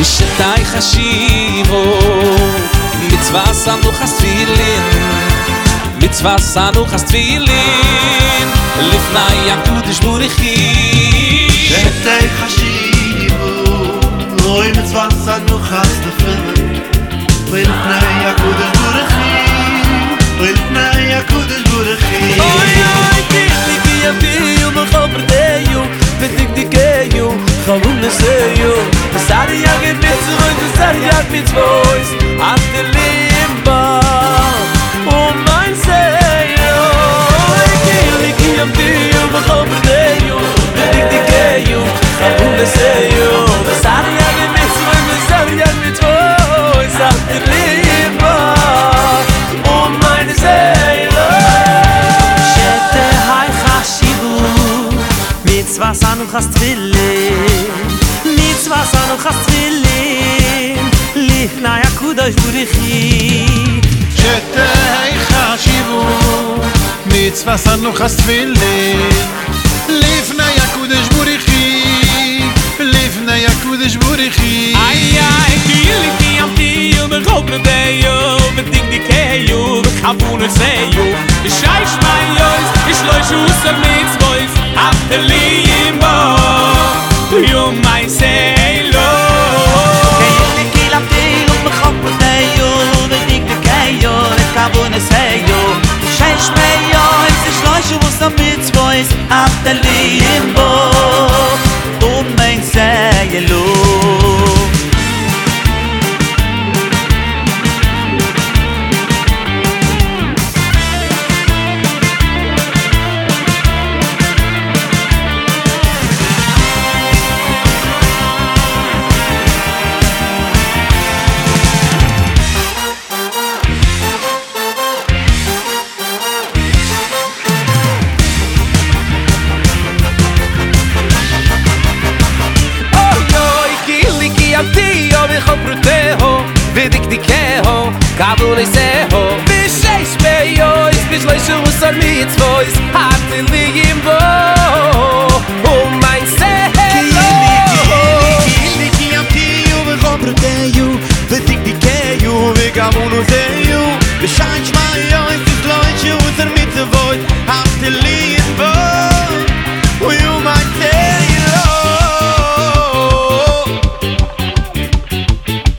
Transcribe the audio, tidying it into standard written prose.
שתאי חשיבו מצווה סנוחס תפילין מצווה סנוחס תפילין לפני הקודש בורכי שתאי חשיבו אוי מצווה סנוחס תפילין לפני הקודש בורכי לפני הקודש בורכי אוי אוי תקדיקי יביאו בכל פרדיו ותקדיקיו חלום נסיו וסערי יגד מצוות וסערי יגד מצוות עטלים בה ומיין סיו תקדיקי יביאו בכל פרדיו ותקדיקיו חלום נסיו וסערי יגד מצוות וסערי יגד מצוות עטלים בה ומיין סיו Mitzvah sanuchas tefillin Mitzvah sanuchas tefillin Lifnei HaKadosh Baruch שתהי חשיבו מצווה סנוחס תפילין לפני הקודש בורכי לפני הקודש בורכי איי איי קילי קיימתיו בכל פרדיו ותקדיקיו וחבו נסיו ושי שמיוס ישלוי שוסר מצוויס עטלים בו יום מי סיילו קילי קיימתיו בכל פרדיו ותקדיקיו וחבו נסיו ושי שמיוס ישלוי שוסר מצוויס עטלים בו יום מי סיילו ודקדיקהו קבלו ניסהו ושש ביויס בשלוי שוסר מצוויס עטלים בו